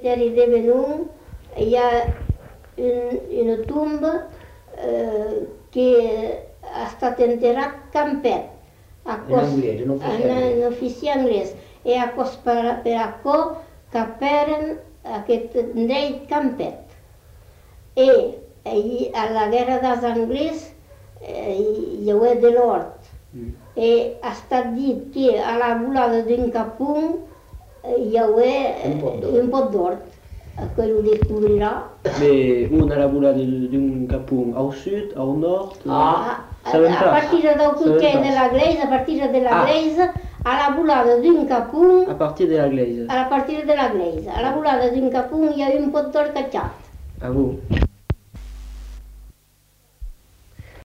cimetière de Benou, il y a une tombe qui a estat enterrat Campet. En ofici anglès. E acos per acò caperen aquest ndreit Campet. E a la guerra dels anglès hi ha de l'hort. E ha estat dit que a la volada d'un capung hi ha un pot d'hort. Que ho descobrirà. Mais on a la volada d'un capung au sud, au nord? A partir del Cuquet de la Gleisa, a partir de la Gleisa, a la volada d'un capung... A partir de la Gleisa? A partir de la Gleisa. A la volada d'un capung hi ha un pot d'hort catxat. Ah bon?